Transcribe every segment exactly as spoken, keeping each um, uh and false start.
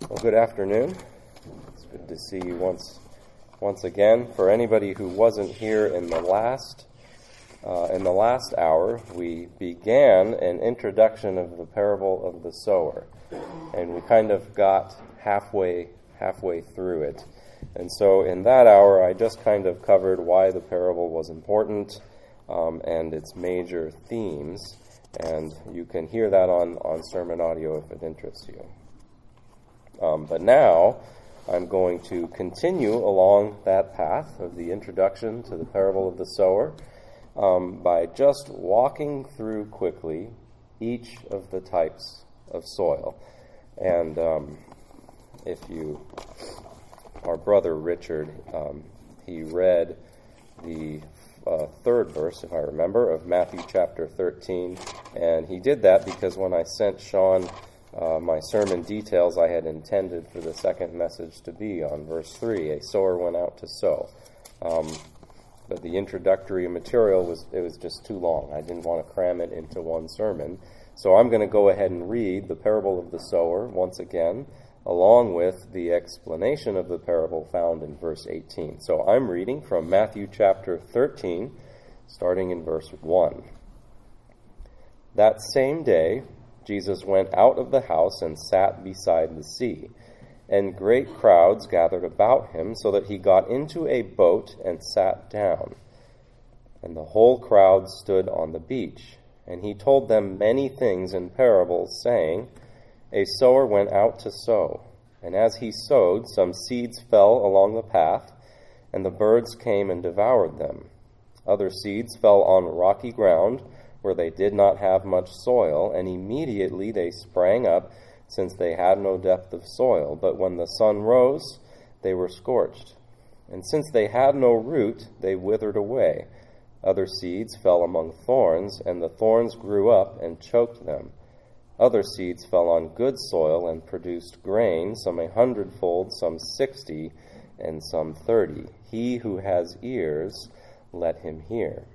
Well, good afternoon. It's good to see you once once again. For anybody who wasn't here in the last uh, in the last hour, we began an introduction of the parable of the sower, and we kind of got halfway halfway through it. And so in that hour, I just kind of covered why the parable was important um, and its major themes, and you can hear that on, on sermon audio if it interests you. Um, but now, I'm going to continue along that path of the introduction to the parable of the sower um, by just walking through quickly each of the types of soil. And um, if you, our brother Richard, um, he read the uh, third verse, if I remember, of Matthew chapter thirteen, and he did that because when I sent Sean Uh, my sermon details, I had intended for the second message to be on verse three, a sower went out to sow. Um, but the introductory material, was it was just too long. I didn't want to cram it into one sermon. So I'm going to go ahead and read the parable of the sower once again, along with the explanation of the parable found in verse eighteen. So I'm reading from Matthew chapter thirteen, starting in verse one. That same day, Jesus went out of the house and sat beside the sea, and great crowds gathered about him, so that he got into a boat and sat down. And the whole crowd stood on the beach, and he told them many things in parables, saying, A sower went out to sow, and as he sowed, some seeds fell along the path, and the birds came and devoured them. Other seeds fell on rocky ground, where they did not have much soil, and immediately they sprang up, since they had no depth of soil. But when the sun rose, they were scorched. And since they had no root, they withered away. Other seeds fell among thorns, and the thorns grew up and choked them. Other seeds fell on good soil and produced grain, some a hundredfold, some sixty, and some thirty. He who has ears, let him hear.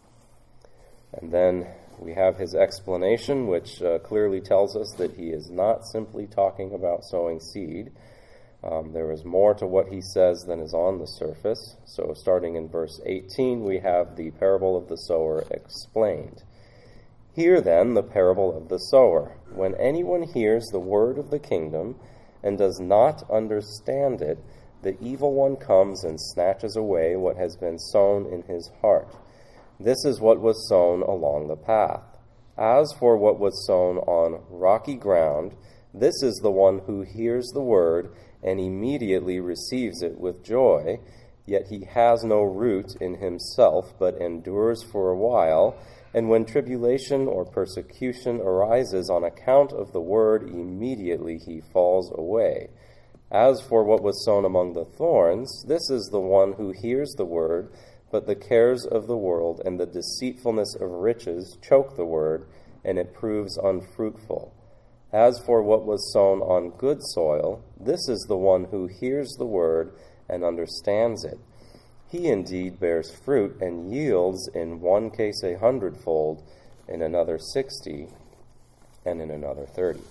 And then we have his explanation, which uh, clearly tells us that he is not simply talking about sowing seed. Um, there is more to what he says than is on the surface. So starting in verse eighteen, we have the parable of the sower explained. Hear then the parable of the sower. When anyone hears the word of the kingdom and does not understand it, the evil one comes and snatches away what has been sown in his heart. This is what was sown along the path. As for what was sown on rocky ground, this is the one who hears the word and immediately receives it with joy, yet he has no root in himself, but endures for a while, and when tribulation or persecution arises on account of the word, immediately he falls away. As for what was sown among the thorns, this is the one who hears the word, but the cares of the world and the deceitfulness of riches choke the word, and it proves unfruitful. As for what was sown on good soil, this is the one who hears the word and understands it. He indeed bears fruit and yields in one case a hundredfold, in another sixty, and in another thirty.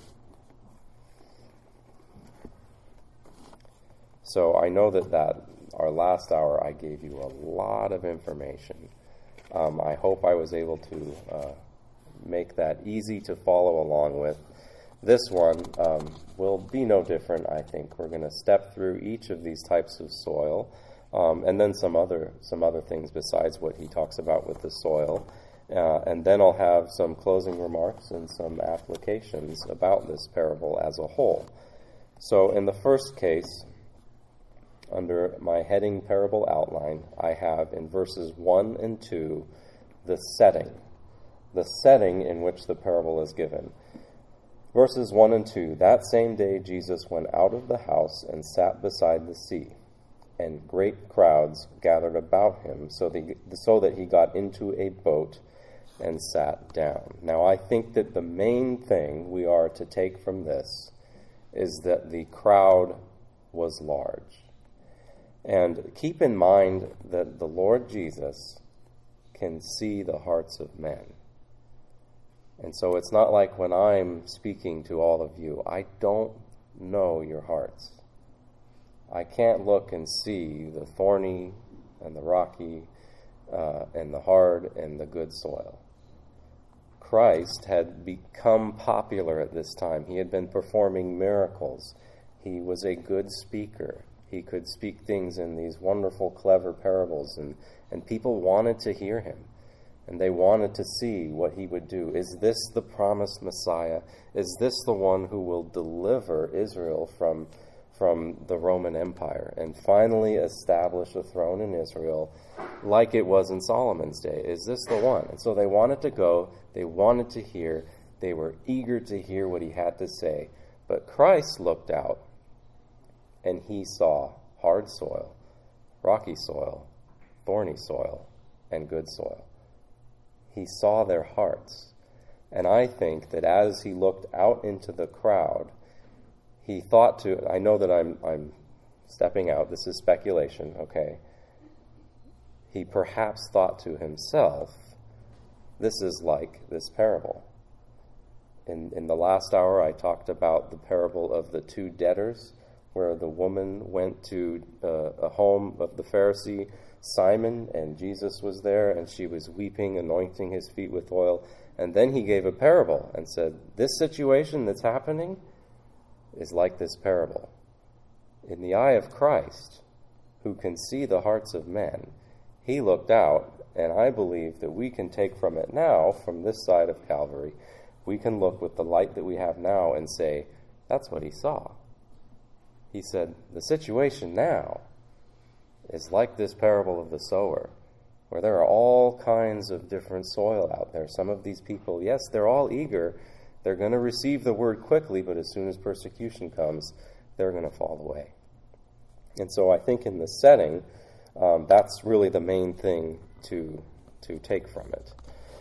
So I know that that Our last hour, I gave you a lot of information. Um, I hope I was able to uh, make that easy to follow along with. This one um, will be no different, I think. We're going to step through each of these types of soil, um, and then some other some other things besides what he talks about with the soil. Uh, and then I'll have some closing remarks and some applications about this parable as a whole. So in the first case, under my heading parable outline, I have in verses one and two the setting, the setting in which the parable is given. Verses one and two, that same day Jesus went out of the house and sat beside the sea, and great crowds gathered about him, so that he, so that he got into a boat and sat down. Now I think that the main thing we are to take from this is that the crowd was large. And keep in mind that the Lord Jesus can see the hearts of men. And so it's not like when I'm speaking to all of you, I don't know your hearts. I can't look and see the thorny and the rocky uh, and the hard and the good soil. Christ had become popular at this time. He had been performing miracles. He was a good speaker. He could speak things in these wonderful, clever parables, and, and people wanted to hear him. And they wanted to see what he would do. Is this the promised Messiah? Is this the one who will deliver Israel from, from the Roman Empire and finally establish a throne in Israel like it was in Solomon's day? Is this the one? And so they wanted to go. They wanted to hear. They were eager to hear what he had to say. But Christ looked out, and he saw hard soil, rocky soil, thorny soil, and good soil. He saw their hearts. And I think that as he looked out into the crowd, he thought to, I know that I'm I'm stepping out, this is speculation, okay? He perhaps thought to himself, this is like this parable. In, in the last hour, I talked about the parable of the two debtors, where the woman went to uh, a home of the Pharisee Simon, and Jesus was there, and she was weeping, anointing his feet with oil. And then he gave a parable and said, this situation that's happening is like this parable. In the eye of Christ, who can see the hearts of men, he looked out, and I believe that we can take from it now, from this side of Calvary, we can look with the light that we have now and say, that's what he saw. He said, the situation now is like this parable of the sower, where there are all kinds of different soil out there. Some of these people, yes, they're all eager. They're going to receive the word quickly, but as soon as persecution comes, they're going to fall away. And so I think in the setting, um, that's really the main thing to, to take from it.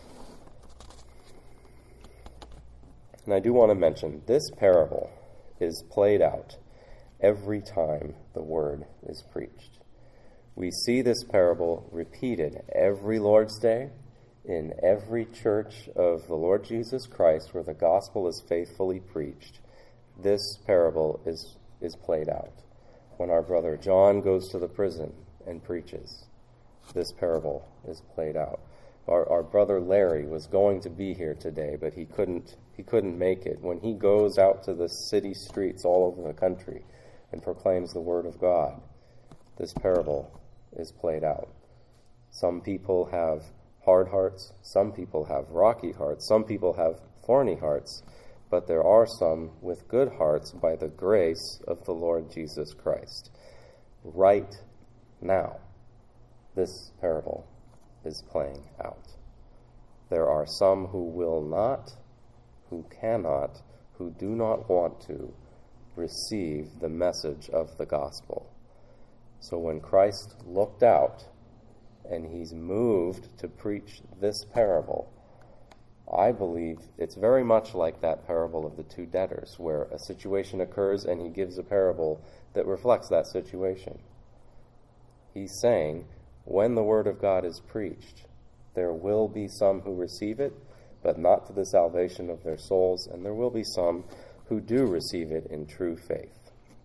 And I do want to mention, this parable is played out every time the word is preached. We see this parable repeated every Lord's Day in every church of the Lord Jesus Christ where the gospel is faithfully preached. This parable is, is played out. When our brother John goes to the prison and preaches, this parable is played out. Our, our brother Larry was going to be here today, but he couldn't, he couldn't make it. When he goes out to the city streets all over the country and proclaims the word of God, this parable is played out. Some people have hard hearts, some people have rocky hearts, some people have thorny hearts, but there are some with good hearts by the grace of the Lord Jesus Christ. Right now, this parable is playing out. There are some who will not, who cannot, who do not want to receive the message of the gospel. So when Christ looked out and he's moved to preach this parable, I believe it's very much like that parable of the two debtors, where a situation occurs and he gives a parable that reflects that situation. He's saying, when the word of God is preached, there will be some who receive it, but not to the salvation of their souls, and there will be some who do receive it in true faith.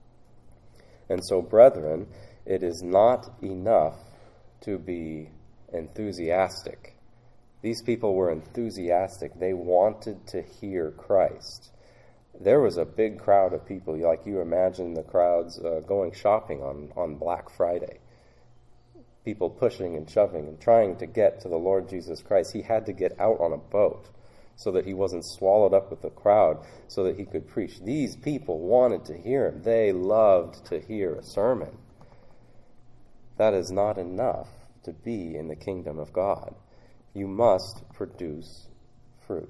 And so, brethren, it is not enough to be enthusiastic. These people were enthusiastic. They wanted to hear Christ. There was a big crowd of people, like you imagine the crowds uh, going shopping on, on Black Friday. People pushing and shoving and trying to get to the Lord Jesus Christ. He had to get out on a boat so that he wasn't swallowed up with the crowd, so that he could preach. These people wanted to hear him. They loved to hear a sermon. That is not enough to be in the kingdom of God. You must produce fruit.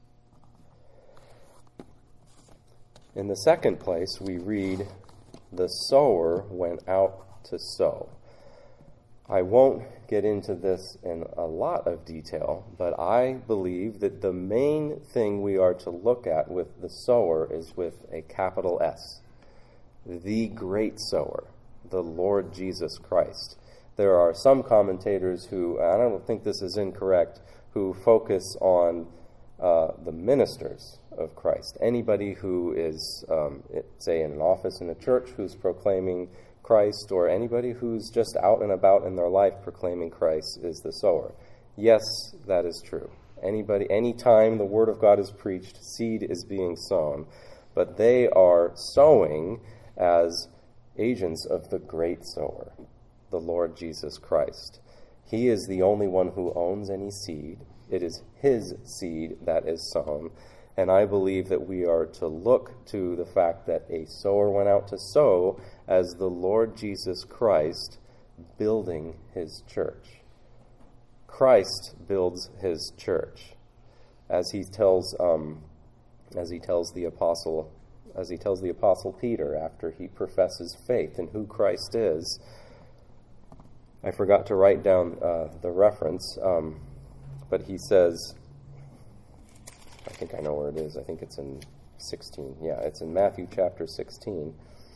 In the second place, we read, the sower went out to sow. I won't get into this in a lot of detail, but I believe that the main thing we are to look at with the sower is with a capital S. The great sower, the Lord Jesus Christ. There are some commentators who, and I don't think this is incorrect, who focus on uh, the ministers of Christ. Anybody who is, um, say, in an office in a church who's proclaiming Christ, or anybody who's just out and about in their life proclaiming Christ, is the sower. Yes, that is true. Anybody, anytime the Word of God is preached, seed is being sown, but they are sowing as agents of the great sower, the Lord Jesus Christ. He is the only one who owns any seed. It is his seed that is sown. And I believe that we are to look to the fact that a sower went out to sow as the Lord Jesus Christ building his church. Christ builds his church. As he tells um, as he tells the apostle as he tells the apostle Peter after he professes faith in who Christ is. I forgot to write down uh, the reference, um, but he says, I think I know where it is. I think it's in sixteen. Yeah, it's in Matthew chapter sixteen.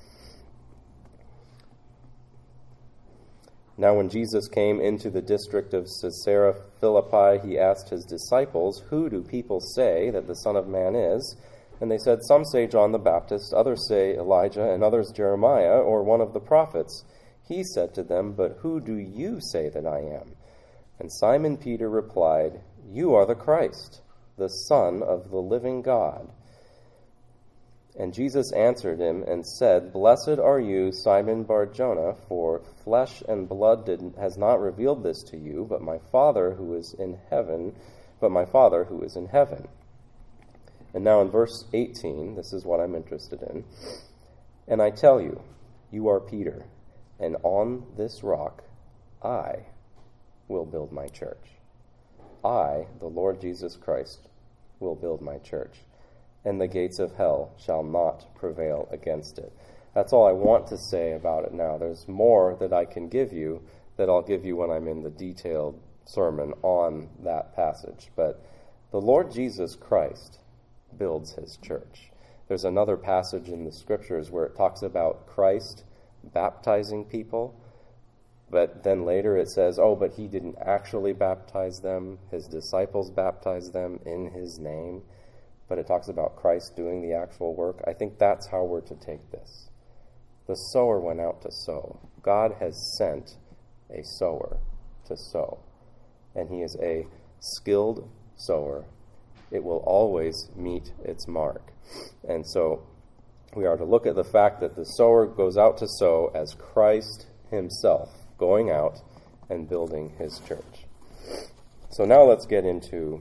Now when Jesus came into the district of Caesarea Philippi, he asked his disciples, "Who do people say that the Son of Man is?" And they said, "Some say John the Baptist, others say Elijah, and others Jeremiah, or one of the prophets." He said to them, "But who do you say that I am?" And Simon Peter replied, "You are the Christ, the Son of the living God." And Jesus answered him and said, "Blessed are you, Simon Bar-Jonah, for flesh and blood did, has not revealed this to you, but my Father who is in heaven, but my Father who is in heaven." And now in verse eighteen, this is what I'm interested in. "And I tell you, you are Peter, and on this rock I will build my church. I, the Lord Jesus Christ, will build my church, and the gates of hell shall not prevail against it." That's all I want to say about it now. There's more that I can give you that I'll give you when I'm in the detailed sermon on that passage. But the Lord Jesus Christ builds his church. There's another passage in the scriptures where it talks about Christ baptizing people, but then later it says, oh, but he didn't actually baptize them. His disciples baptized them in his name. But it talks about Christ doing the actual work. I think that's how we're to take this. The sower went out to sow. God has sent a sower to sow, and he is a skilled sower. It will always meet its mark. And so we are to look at the fact that the sower goes out to sow as Christ himself, going out and building his church. So now let's get into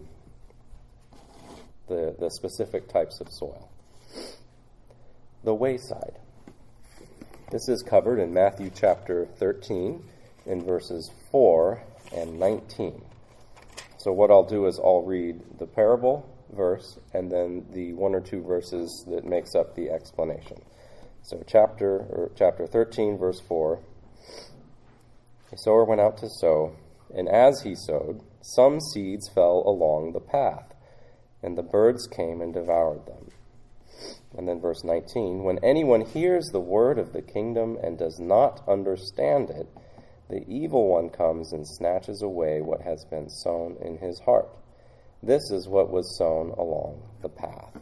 the, the specific types of soil. The wayside. This is covered in Matthew chapter thirteen in verses four and nineteen. So what I'll do is I'll read the parable verse and then the one or two verses that makes up the explanation. So chapter or chapter thirteen, verse four. "A sower went out to sow, and as he sowed, some seeds fell along the path, and the birds came and devoured them." And then verse nineteen, "When anyone hears the word of the kingdom and does not understand it, the evil one comes and snatches away what has been sown in his heart. This is what was sown along the path."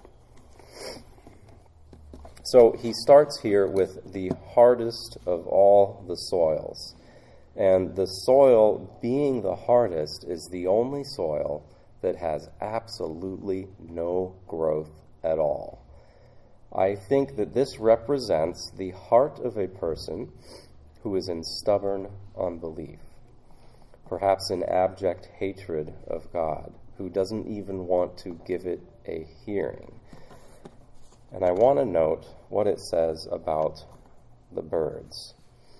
So he starts here with the hardest of all the soils. And the soil being the hardest is the only soil that has absolutely no growth at all. I think that this represents the heart of a person who is in stubborn unbelief, perhaps in abject hatred of God, who doesn't even want to give it a hearing. And I want to note what it says about the birds.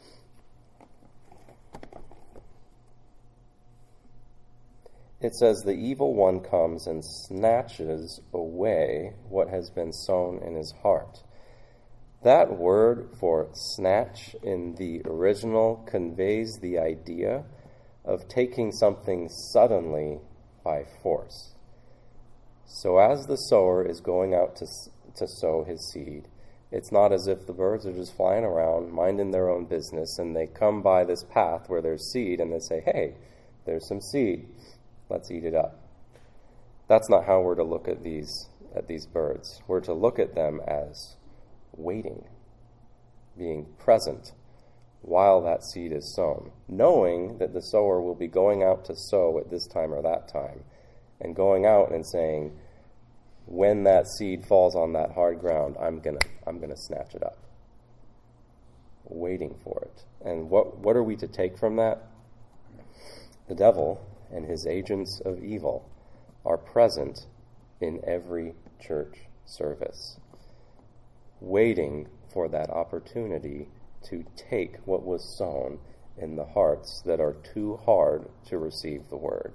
It says, "The evil one comes and snatches away what has been sown in his heart." That word for snatch in the original conveys the idea of taking something suddenly by force. So as the sower is going out to, to sow his seed, it's not as if the birds are just flying around, minding their own business, and they come by this path where there's seed, and they say, "Hey, there's some seed. Let's eat it up." That's not how we're to look at these at these birds. We're to look at them as waiting, being present while that seed is sown, knowing that the sower will be going out to sow at this time or that time, and going out and saying, when that seed falls on that hard ground, I'm gonna I'm gonna snatch it up. Waiting for it. And what what are we to take from that? The devil and his agents of evil are present in every church service, waiting for that opportunity to take what was sown in the hearts that are too hard to receive the word.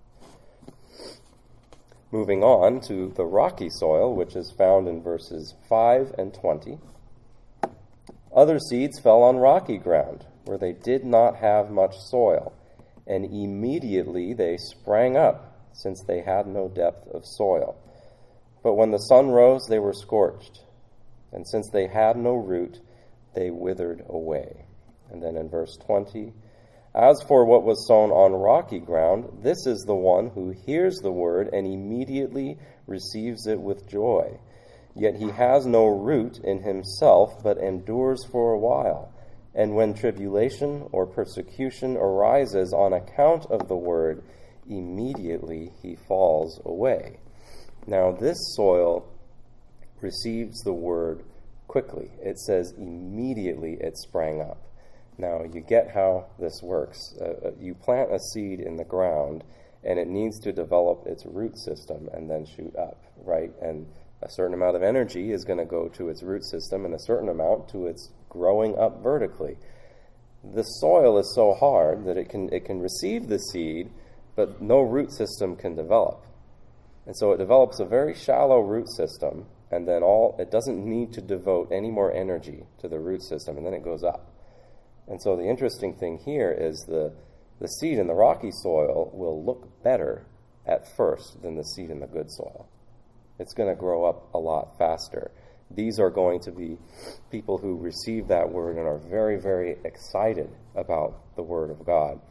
Moving on to the rocky soil, which is found in verses five and twenty. Other seeds fell on rocky ground, where they did not have much soil, and immediately they sprang up, since they had no depth of soil. But when the sun rose, they were scorched, and since they had no root, they withered away. And then in verse twenty, as for what was sown on rocky ground, this is the one who hears the word and immediately receives it with joy. Yet he has no root in himself, but endures for a while. And when tribulation or persecution arises on account of the word, immediately he falls away. Now this soil receives the word quickly. It says immediately it sprang up. Now you get how this works. Uh, you plant a seed in the ground, and it needs to develop its root system and then shoot up, right? And a certain amount of energy is going to go to its root system and a certain amount to its growing up vertically. The soil is so hard that it can it can receive the seed, but no root system can develop. And so it develops a very shallow root system, and then all it doesn't need to devote any more energy to the root system, and then it goes up. And so the interesting thing here is the, the seed in the rocky soil will look better at first than the seed in the good soil. It's going to grow up a lot faster. These are going to be people who receive that word and are very, very excited about the word of God.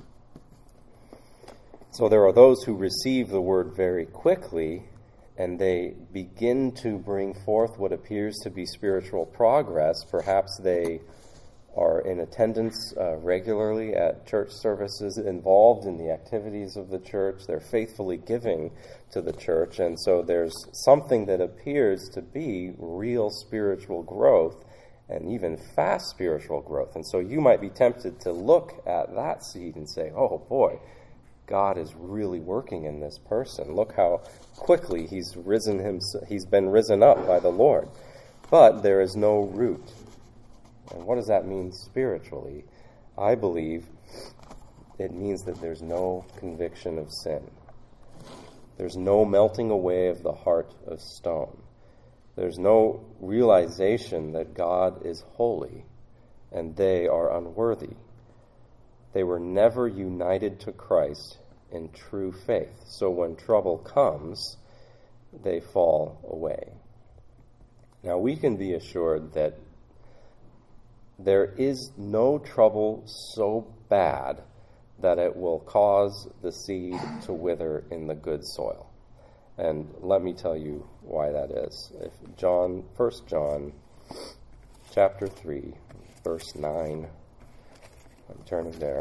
So there are those who receive the word very quickly, and they begin to bring forth what appears to be spiritual progress. Perhaps they are in attendance uh, regularly at church services, involved in the activities of the church. They're faithfully giving to the church. And so there's something that appears to be real spiritual growth and even fast spiritual growth. And so you might be tempted to look at that seed and say, oh boy, God is really working in this person. Look how quickly he's risen him, he's been risen up by the Lord. But there is no root. And what does that mean spiritually? I believe it means that there's no conviction of sin. There's no melting away of the heart of stone. There's no realization that God is holy and they are unworthy. They were never united to Christ in true faith. So when trouble comes, they fall away. Now we can be assured that there is no trouble so bad that it will cause the seed to wither in the good soil. And let me tell you why that is. If John, First John chapter three, verse nine, I'm turning there.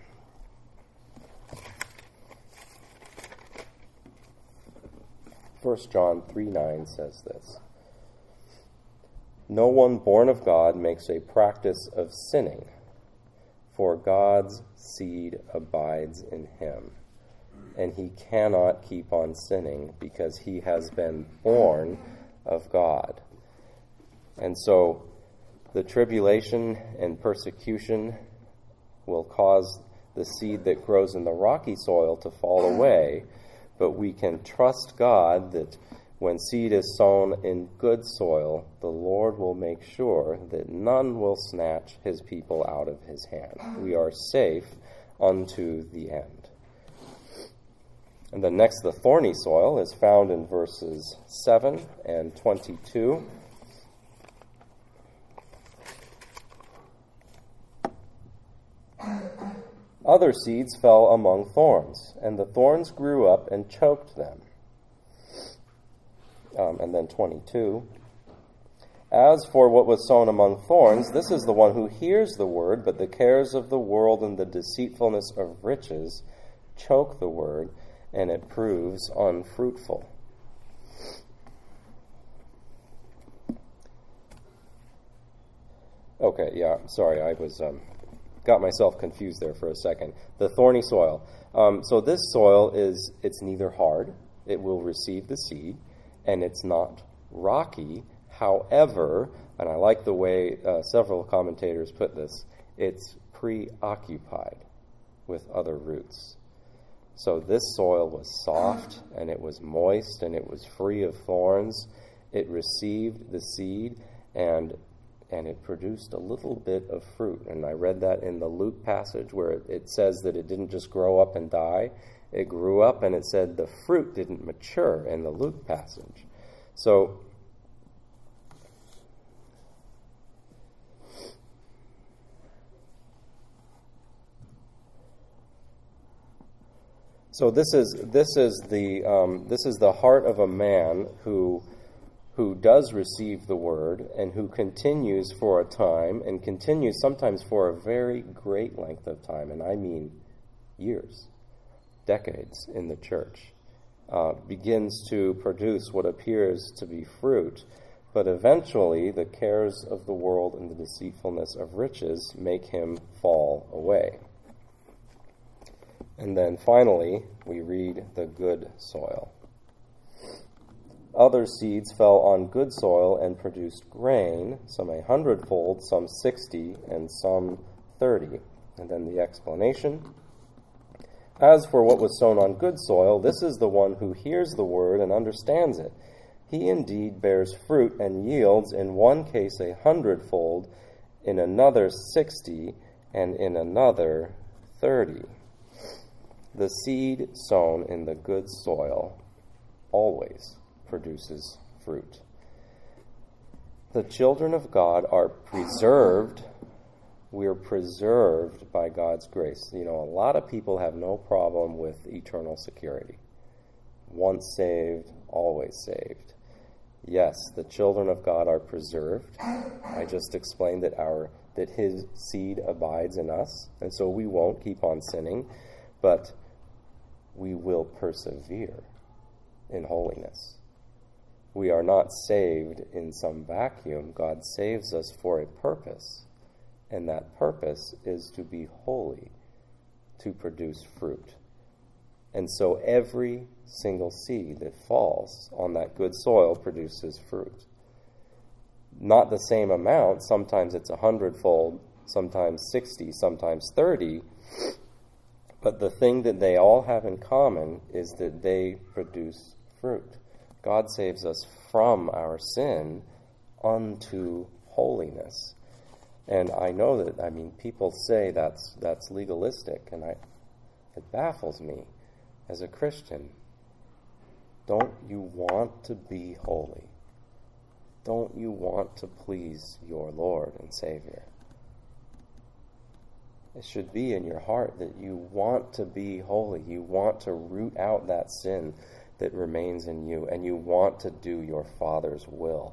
First John three nine says this. No one born of God makes a practice of sinning, for God's seed abides in him, and he cannot keep on sinning because he has been born of God. And so the tribulation and persecution will cause the seed that grows in the rocky soil to fall away, but we can trust God that when seed is sown in good soil, the Lord will make sure that none will snatch his people out of his hand. We are safe unto the end. And then next, the thorny soil is found in verses seven and twenty-two. Other seeds fell among thorns, and the thorns grew up and choked them, Um, and then twenty-two. As for what was sown among thorns, this is the one who hears the word, but the cares of the world and the deceitfulness of riches choke the word, and it proves unfruitful. Okay, yeah, sorry, I was um, got myself confused there for a second. The thorny soil. Um, so this soil is, it's neither hard, it will receive the seed, and it's not rocky. However, and I like the way uh, several commentators put this, it's preoccupied with other roots. So this soil was soft, and it was moist, and it was free of thorns. It received the seed, and and it produced a little bit of fruit. And I read that in the Luke passage where it, it says that it didn't just grow up and die. It grew up, and it said the fruit didn't mature in the Luke passage. So So this is this is the um, this is the heart of a man who who does receive the word and who continues for a time and continues sometimes for a very great length of time, and I mean years, decades in the church, uh, begins to produce what appears to be fruit, but eventually the cares of the world and the deceitfulness of riches make him fall away. And then finally, we read the good soil. Other seeds fell on good soil and produced grain, some a hundredfold, some sixty, and some thirty. And then the explanation. As for what was sown on good soil, this is the one who hears the word and understands it. He indeed bears fruit and yields, in one case a hundredfold, in another sixty, and in another thirty. The seed sown in the good soil always produces fruit. The children of God are preserved. We are preserved by God's grace. You know, a lot of people have no problem with eternal security. Once saved, always saved. Yes, the children of God are preserved. I just explained that our that his seed abides in us, and so we won't keep on sinning, but we will persevere in holiness. We are not saved in some vacuum. God saves us for a purpose, and that purpose is to be holy, to produce fruit. And so every single seed that falls on that good soil produces fruit. Not the same amount. Sometimes it's a hundredfold, sometimes sixty, sometimes thirty. But the thing that they all have in common is that they produce fruit. God saves us from our sin unto holiness. And I know that, I mean, people say that's that's legalistic, and I it baffles me as a Christian. Don't you want to be holy? Don't you want to please your Lord and Savior? It should be in your heart that you want to be holy. You want to root out that sin that remains in you, and you want to do your Father's will.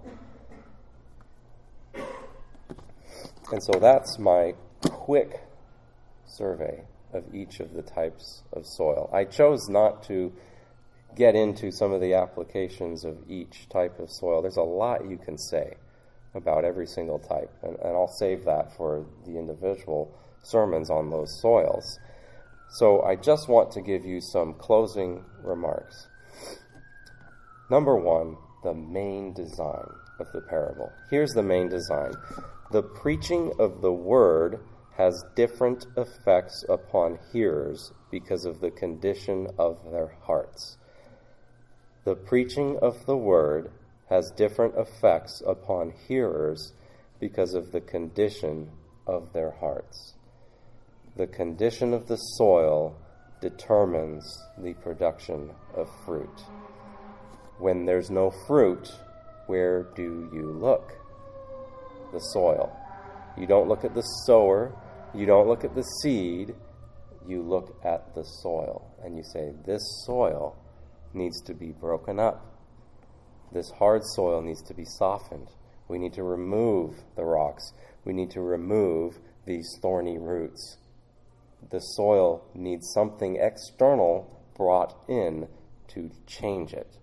And so that's my quick survey of each of the types of soil. I chose not to get into some of the applications of each type of soil. There's a lot you can say about every single type, and, and I'll save that for the individual sermons on those soils. So I just want to give you some closing remarks. Number one, the main design of the parable. Here's the main design. The preaching of the word has different effects upon hearers because of the condition of their hearts. The preaching of the word has different effects upon hearers because of the condition of their hearts. The condition of the soil determines the production of fruit. When there's no fruit, where do you look? The soil. You don't look at the sower. You don't look at the seed. You look at the soil. And you say, this soil needs to be broken up. This hard soil needs to be softened. We need to remove the rocks. We need to remove these thorny roots. The soil needs something external brought in to change it.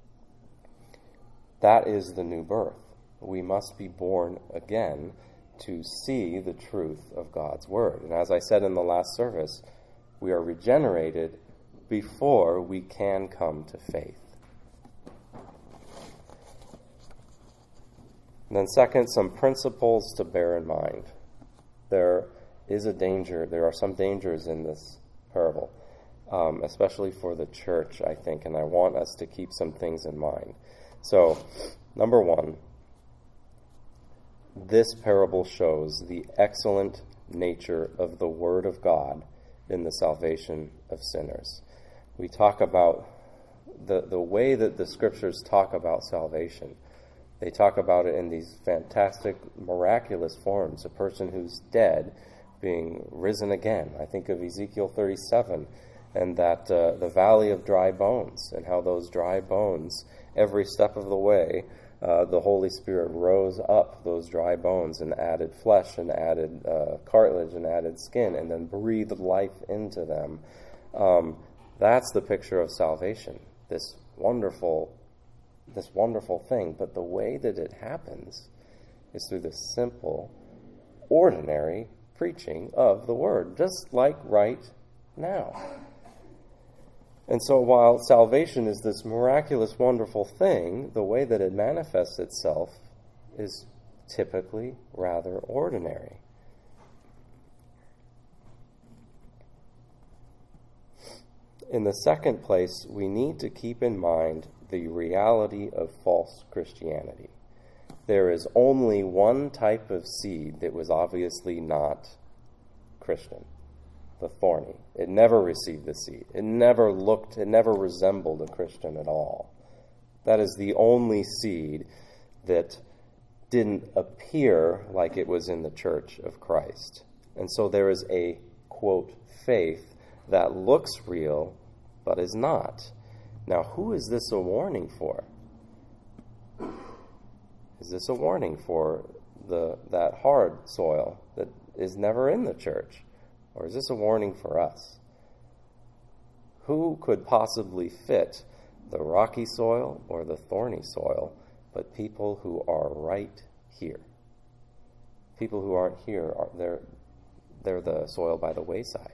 That is the new birth. We must be born again to see the truth of God's word. And as I said in the last service, we are regenerated before we can come to faith. And then second, some principles to bear in mind. There is a danger, there are some dangers in this parable, um, especially for the church, I think, and I want us to keep some things in mind. So, number one, this parable shows the excellent nature of the Word of God in the salvation of sinners. We talk about the, the way that the Scriptures talk about salvation. They talk about it in these fantastic, miraculous forms. A person who's dead being risen again. I think of Ezekiel thirty-seven and that uh, the valley of dry bones, and how those dry bones, every step of the way, uh, the Holy Spirit rose up those dry bones and added flesh and added uh, cartilage and added skin and then breathed life into them. Um, that's the picture of salvation, this wonderful this wonderful thing. But the way that it happens is through the simple, ordinary preaching of the Word, just like right now. And so while salvation is this miraculous, wonderful thing, the way that it manifests itself is typically rather ordinary. In the second place, we need to keep in mind the reality of false Christianity. There is only one type of seed that was obviously not Christian, the thorny. It never received the seed. It never looked, it never resembled a Christian at all. That is the only seed that didn't appear like it was in the church of Christ. And so there is a, quote, faith that looks real but is not. Now, who is this a warning for? Is this a warning for the that hard soil that is never in the church? Or is this a warning for us? Who could possibly fit the rocky soil or the thorny soil but people who are right here? People who aren't here, are they're, they're the soil by the wayside.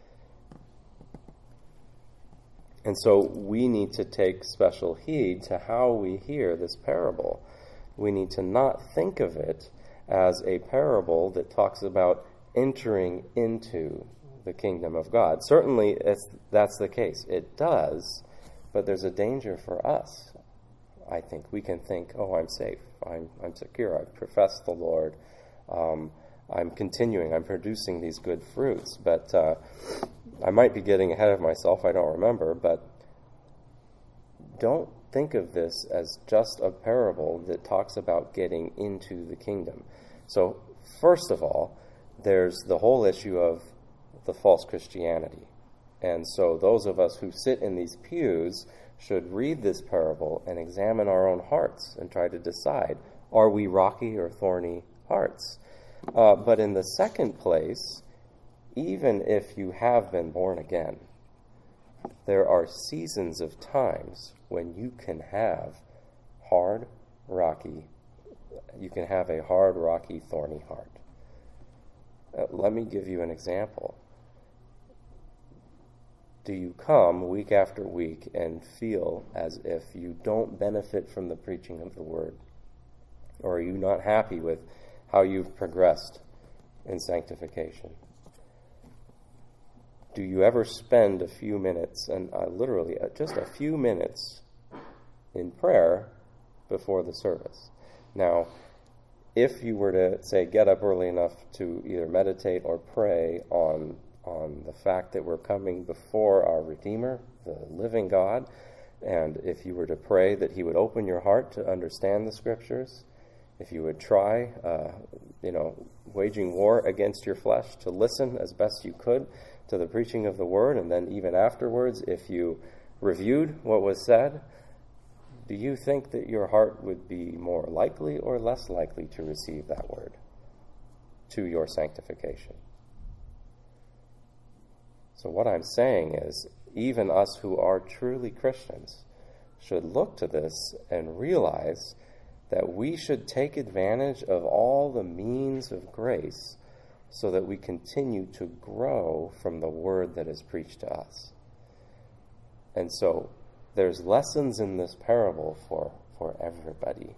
And so we need to take special heed to how we hear this parable. We need to not think of it as a parable that talks about entering into the kingdom of God. Certainly it's, that's the case. It does, but there's a danger for us. I think we can think, oh, I'm safe. I'm, I'm secure. I've professed the Lord. Um, I'm continuing. I'm producing these good fruits. But uh, I might be getting ahead of myself. I don't remember. But don't think of this as just a parable that talks about getting into the kingdom. So, first of all, there's the whole issue of the false Christianity. And so those of us who sit in these pews should read this parable and examine our own hearts and try to decide, are we rocky or thorny hearts? Uh, but in the second place, even if you have been born again, there are seasons of times when you can have hard, rocky, you can have a hard, rocky, thorny heart. Uh, let me give you an example. Do you come week after week and feel as if you don't benefit from the preaching of the Word? Or are you not happy with how you've progressed in sanctification? Do you ever spend a few minutes, and uh, literally uh, just a few minutes, in prayer before the service? Now, if you were to, say, get up early enough to either meditate or pray on on the fact that we're coming before our Redeemer, the living God, and if you were to pray that He would open your heart to understand the Scriptures, if you would try, uh, you know, waging war against your flesh to listen as best you could to the preaching of the Word, and then even afterwards, if you reviewed what was said, do you think that your heart would be more likely or less likely to receive that word to your sanctification? So what I'm saying is, even us who are truly Christians should look to this and realize that we should take advantage of all the means of grace so that we continue to grow from the word that is preached to us. And so there's lessons in this parable for, for everybody.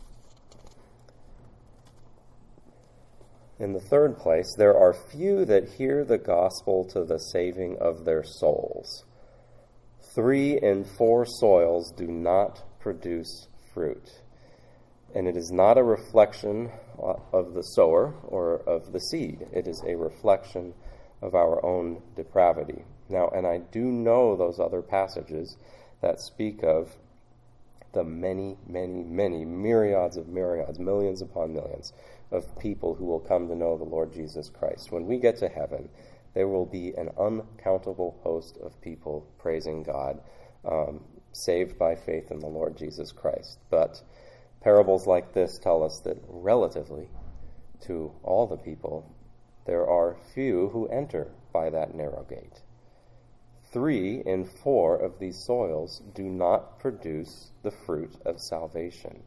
In the third place, there are few that hear the gospel to the saving of their souls. Three in four soils do not produce fruit. And it is not a reflection of the sower or of the seed. It is a reflection of our own depravity. Now, and I do know those other passages that speak of the many, many, many myriads of myriads, millions upon millions of people who will come to know the Lord Jesus Christ. When we get to heaven, there will be an uncountable host of people praising God, um, saved by faith in the Lord Jesus Christ. But parables like this tell us that relatively to all the people, there are few who enter by that narrow gate. Three in four of these soils do not produce the fruit of salvation.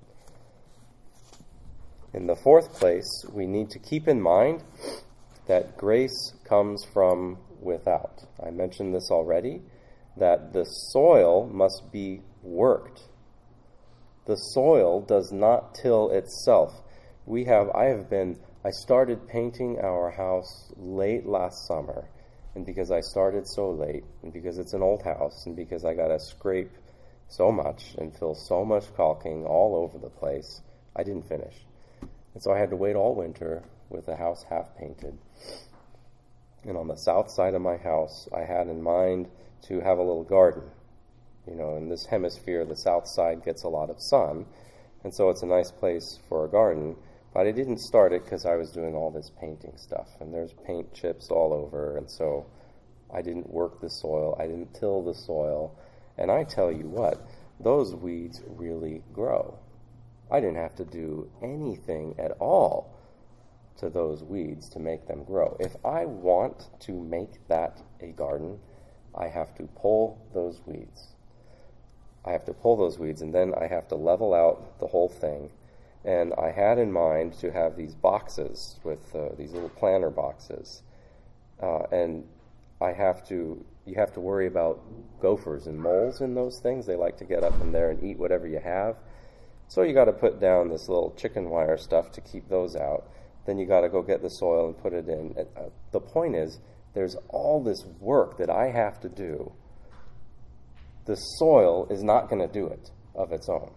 In the fourth place, we need to keep in mind that grace comes from without. I mentioned this already, that the soil must be worked. The soil does not till itself. We have, I have been, I started painting our house late last summer. And because I started so late, and because it's an old house, and because I got to scrape so much and fill so much caulking all over the place, I didn't finish. And so I had to wait all winter with the house half painted. And on the south side of my house, I had in mind to have a little garden. You know, in this hemisphere, the south side gets a lot of sun, and so it's a nice place for a garden. But I didn't start it because I was doing all this painting stuff, and there's paint chips all over, and so I didn't work the soil, I didn't till the soil, and I tell you what, those weeds really grow. I didn't have to do anything at all to those weeds to make them grow. If I want to make that a garden, I have to pull those weeds. I have to pull those weeds, and then I have to level out the whole thing. And I had in mind to have these boxes with uh, these little planter boxes. Uh, and I have to, you have to worry about gophers and moles in those things. They like to get up in there and eat whatever you have. So you got to put down this little chicken wire stuff to keep those out. Then you got to go get the soil and put it in. Uh, the point is, there's all this work that I have to do. The soil is not going to do it of its own.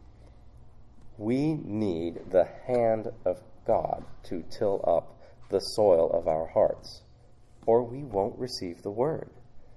We need the hand of God to till up the soil of our hearts, or we won't receive the word.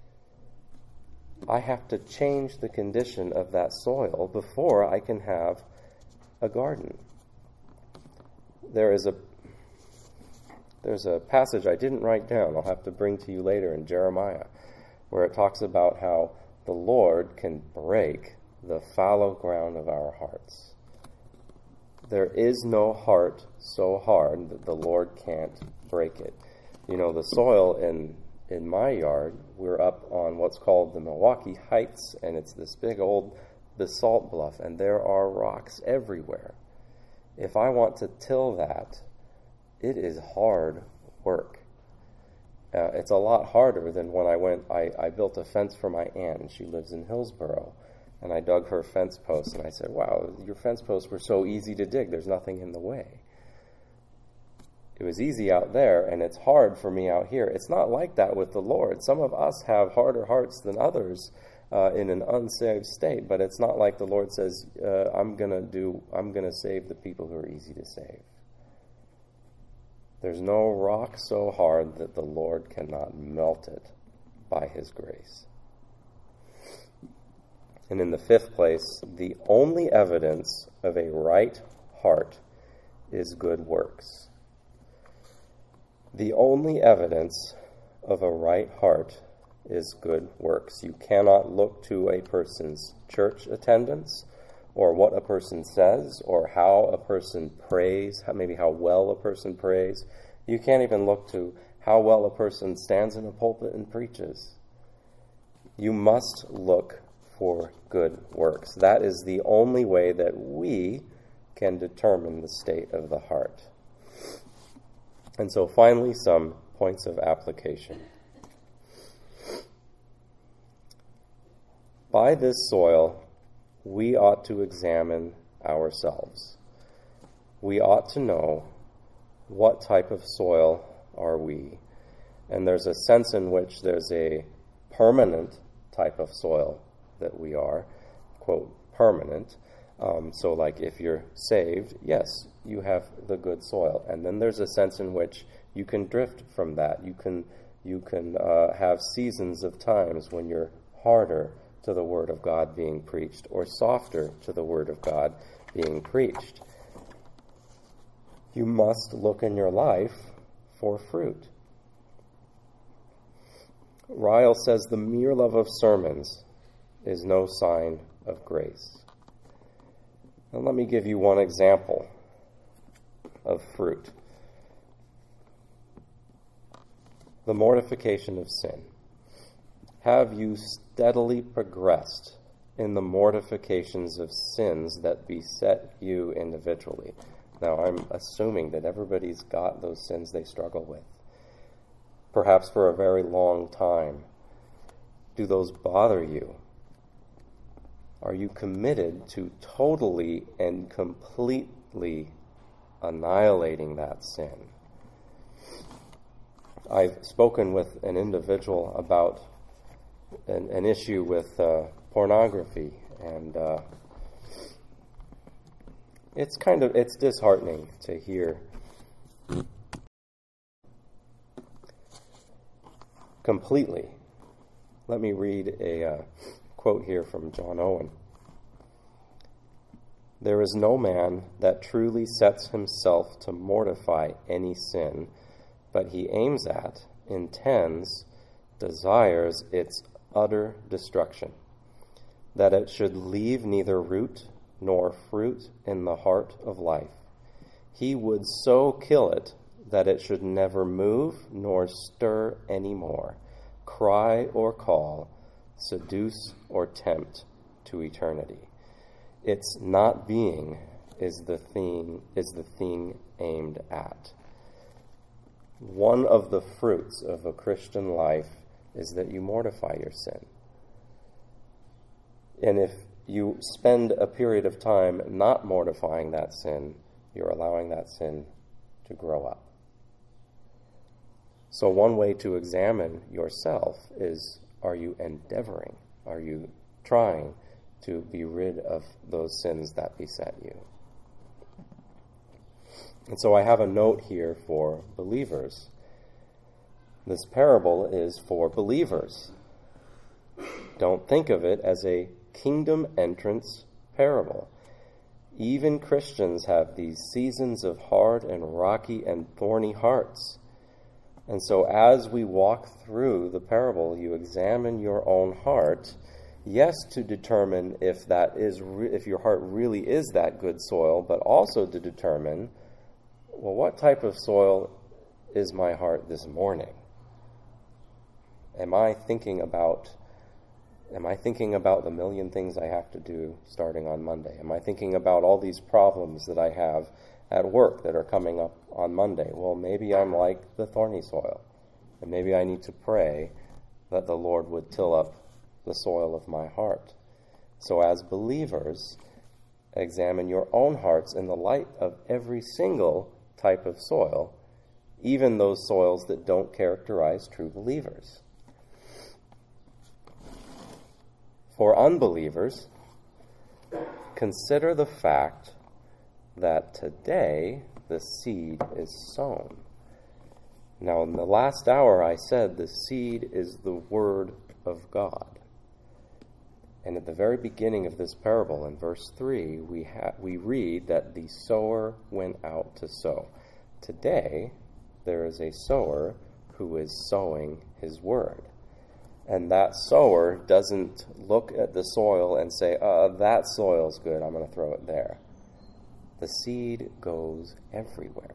I have to change the condition of that soil before I can have a garden. There is a there's a passage I didn't write down, I'll have to bring to you later in Jeremiah, where it talks about how the Lord can break the fallow ground of our hearts. There is no heart so hard that the Lord can't break it. You know, the soil in in my yard, we're up on what's called the Milwaukee Heights, and it's this big old basalt bluff, and there are rocks everywhere. If I want to till that, it is hard work. Uh, it's a lot harder than when I went, I, I built a fence for my aunt, and she lives in Hillsboro. And I dug her fence posts, and I said, wow, your fence posts were so easy to dig. There's nothing in the way. It was easy out there, and it's hard for me out here. It's not like that with the Lord. Some of us have harder hearts than others uh, in an unsaved state, but it's not like the Lord says, uh, I'm gonna do, I'm gonna save the people who are easy to save. There's no rock so hard that the Lord cannot melt it by his grace. And in the fifth place, the only evidence of a right heart is good works. The only evidence of a right heart is good works. You cannot look to a person's church attendance or what a person says, or how a person prays, how, maybe how well a person prays. You can't even look to how well a person stands in a pulpit and preaches. You must look for good works. That is the only way that we can determine the state of the heart. And so finally, some points of application. By this soil, we ought to examine ourselves. We ought to know what type of soil are we. And there's a sense in which there's a permanent type of soil that we are, quote, permanent. Um, so like if you're saved, yes, you have the good soil. And then there's a sense in which you can drift from that. You can, you can uh, have seasons of times when you're harder to the Word of God being preached, or softer to the Word of God being preached. You must look in your life for fruit. Ryle says the mere love of sermons is no sign of grace. And let me give you one example of fruit. The mortification of sin. Have you steadily progressed in the mortifications of sins that beset you individually? Now, I'm assuming that everybody's got those sins they struggle with, perhaps for a very long time. Do those bother you? Are you committed to totally and completely annihilating that sin? I've spoken with an individual about an, an issue with uh, pornography, and uh, it's kind of, it's disheartening to hear completely. Let me read a uh, quote here from John Owen. There is no man that truly sets himself to mortify any sin, but he aims at, intends, desires its utter destruction, that it should leave neither root nor fruit in the heart of life. He would so kill it that it should never move nor stir any more, cry or call, seduce or tempt to eternity. Its not being is the thing is the thing aimed at. One of the fruits of a Christian life is that you mortify your sin. And if you spend a period of time not mortifying that sin, you're allowing that sin to grow up. So one way to examine yourself is, are you endeavoring? Are you trying to be rid of those sins that beset you? And so I have a note here for believers. This parable is for believers. Don't think of it as a kingdom entrance parable. Even Christians have these seasons of hard and rocky and thorny hearts. And so as we walk through the parable, you examine your own heart, yes, to determine if that is re- if your heart really is that good soil, but also to determine, well, what type of soil is my heart this morning? Am I thinking about am I thinking about the million things I have to do starting on Monday? Am I thinking about all these problems that I have at work that are coming up on Monday? Well, maybe I'm like the thorny soil, and maybe I need to pray that the Lord would till up the soil of my heart. So as believers, examine your own hearts in the light of every single type of soil, even those soils that don't characterize true believers. For unbelievers, consider the fact that today the seed is sown. Now, in the last hour, I said the seed is the Word of God. And at the very beginning of this parable, in verse three, we ha- we read that the sower went out to sow. Today, there is a sower who is sowing his word. And that sower doesn't look at the soil and say, uh, that soil's good, I'm going to throw it there. The seed goes everywhere.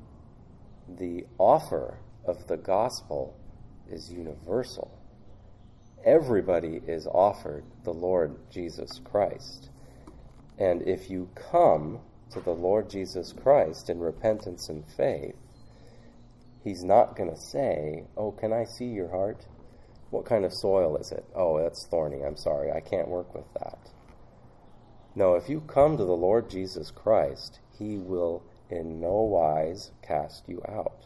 The offer of the gospel is universal. Everybody is offered the Lord Jesus Christ. And if you come to the Lord Jesus Christ in repentance and faith, he's not going to say, oh, can I see your heart? What kind of soil is it? Oh, that's thorny. I'm sorry. I can't work with that. No, if you come to the Lord Jesus Christ, he will in no wise cast you out.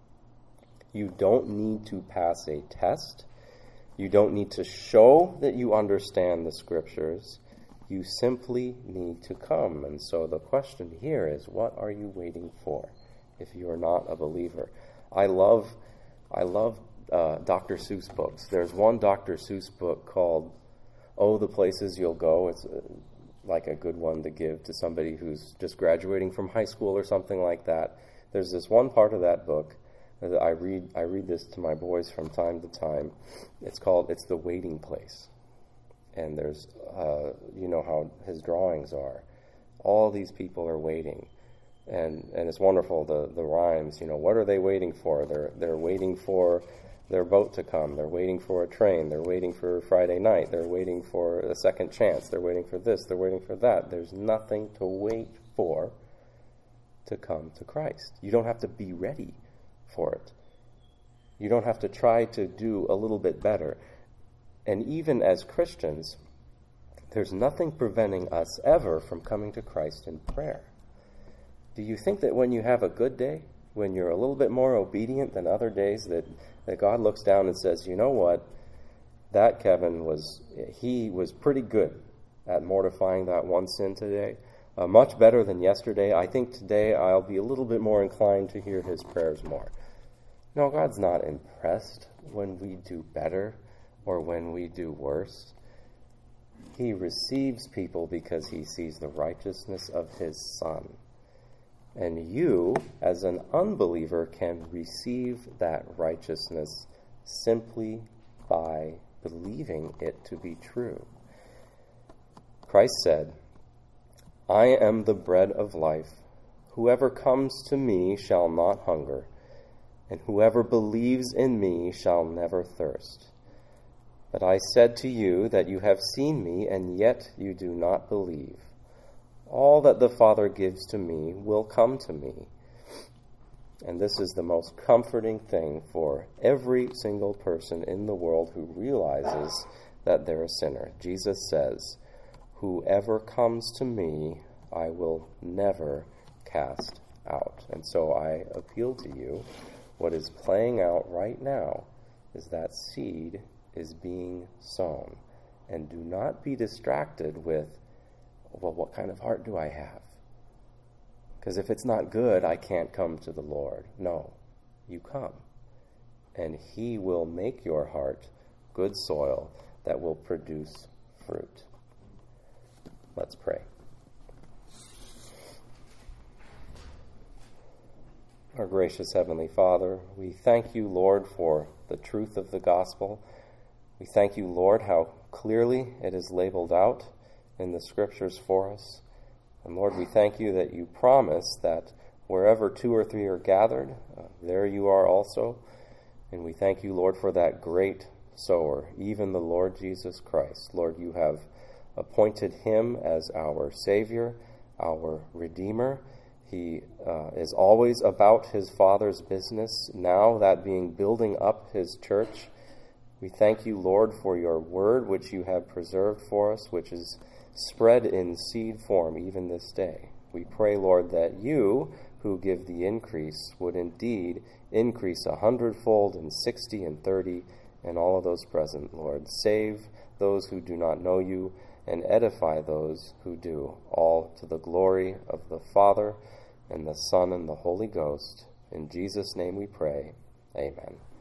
You don't need to pass a test. You don't need to show that you understand the Scriptures. You simply need to come. And so the question here is, what are you waiting for if you are not a believer? I love, I love uh, Doctor Seuss books. There's one Doctor Seuss book called Oh, the Places You'll Go. It's uh, like a good one to give to somebody who's just graduating from high school or something like that. There's this one part of that book that I read. I read this to my boys from time to time. It's called "It's the Waiting Place," and there's, uh, you know how his drawings are. All these people are waiting, and and it's wonderful. The the rhymes. You know, what are they waiting for? They're they're waiting for their boat to come. They're waiting for a train. They're waiting for Friday night. They're waiting for a second chance. They're waiting for this. They're waiting for that. There's nothing to wait for to come to Christ. You don't have to be ready for it. You don't have to try to do a little bit better. And even as Christians, there's nothing preventing us ever from coming to Christ in prayer. Do you think that when you have a good day, when you're a little bit more obedient than other days, that, that God looks down and says, you know what, that Kevin was, he was pretty good at mortifying that one sin today, uh, much better than yesterday. I think today I'll be a little bit more inclined to hear his prayers more. No, God's not impressed when we do better or when we do worse. He receives people because he sees the righteousness of his Son. And you, as an unbeliever, can receive that righteousness simply by believing it to be true. Christ said, I am the bread of life. Whoever comes to me shall not hunger, and whoever believes in me shall never thirst. But I said to you that you have seen me, and yet you do not believe. All that the Father gives to me will come to me. And this is the most comforting thing for every single person in the world who realizes that they're a sinner. Jesus says, whoever comes to me, I will never cast out. And so I appeal to you, what is playing out right now is that seed is being sown. And do not be distracted with, well, what kind of heart do I have? Because if it's not good, I can't come to the Lord. No, you come. And he will make your heart good soil that will produce fruit. Let's pray. Our gracious Heavenly Father, we thank you, Lord, for the truth of the gospel. We thank you, Lord, how clearly it is labeled out in the Scriptures for us. And Lord, we thank you that you promise that wherever two or three are gathered, uh, there you are also. And we thank you, Lord, for that great sower, even the Lord Jesus Christ. Lord, you have appointed him as our Savior, our Redeemer. He uh, is always about his Father's business, now that being building up his church. We thank you, Lord, for your word, which you have preserved for us, which is spread in seed form even this day. We pray, Lord, that you, who give the increase, would indeed increase a hundredfold and sixty and thirty and all of those present, Lord. Save those who do not know you and edify those who do, all to the glory of the Father and the Son and the Holy Ghost. In Jesus' name we pray. Amen.